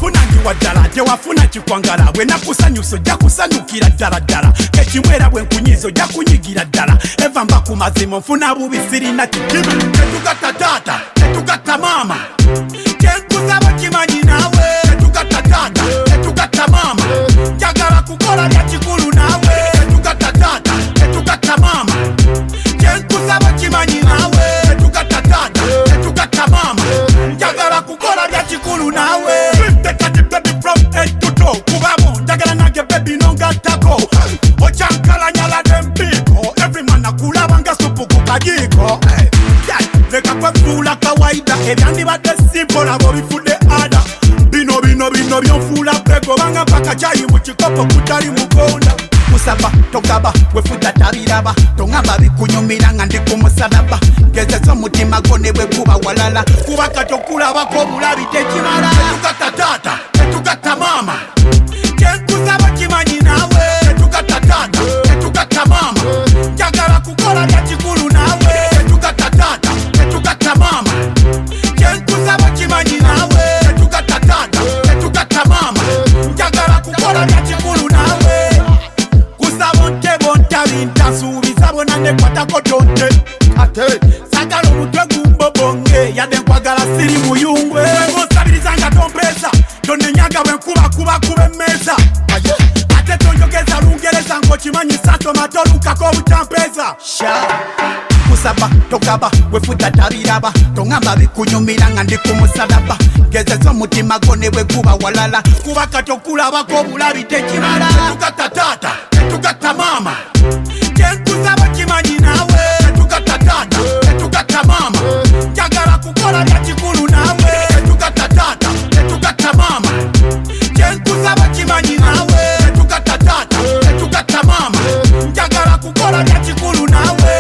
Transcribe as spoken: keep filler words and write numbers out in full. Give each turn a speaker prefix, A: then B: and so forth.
A: ofunangiwa ddala tewafuna kikwangala bwe nakusanyusa ojja kusanyukira ddala ddala ekimwera bwe nkunyiza ojja kunyigira ddala eva mba ku mazima nfuna bubi sirina kikibi tetugatta taata tetugatta maama kyenkusaba kimanyi naawe tetugatta taata tetugatta maama njagala kukola bya kikulu naawe tetugatta taata tetugatta maama kyenkusaba kimanyi naawe tetugatta taata tetugatta maama njagala kukola bya kikulu naawe tekati baby from head to toe kubamo njagala nage baby nongattako ocyankalanyala dempiko every man akulaba nga supu ku kajiko leka kwefuula kawaida ebyandibadde simple abo bifudde ada bino bino bino byonfuula pego banga mpaka kyayi mu kikopo kutali mugonda musaba togaba wefuda tabiraba tongamba bikunyumira nga ndi ku musalaba ngezesa omutima gwo ne bwe guba walala kuba katokulabako obulabi tekimala tetugatta taata tetugatta maama kyenkusaba kimanyi naawe tetugatta taata tetugatta maama njagala kukola bya kikulu naawe tetugatta taata tetugatta maama kyenkusaba kimanyi naawe tetugatta taata tetugatta maama njagala kukola bya kikulu naawe kusaba ntebo ntabinta nsuubiza bona nekwatako tonte ate sagala omutwe gumbobonge yadde nkwagala siri muyungwe ngonsabiriza nga tompesa tonenyaga bwe nkuba kuba kuba emmeza ate tonjogeza lungereza ng'okimanyi sasoma tolukako obutampeza sha kusaba togaba wefuda tabiraba tongamba bikunyumira nga ndi ku musalaba ngezesa omutima gwo ne bwe guba walala kuba katokulabako obulabi tekimala tetugatta taata tetugatta maama kyenkusaba kimanyi naawe tetugatta taata tetugatta maama njagala kukola bya kikulu naawe tetugatta taata tetugatta maama kyenkusaba kimanyi naawe tetugatta taata tetugatta maama njagala kukola bya kikulu naawe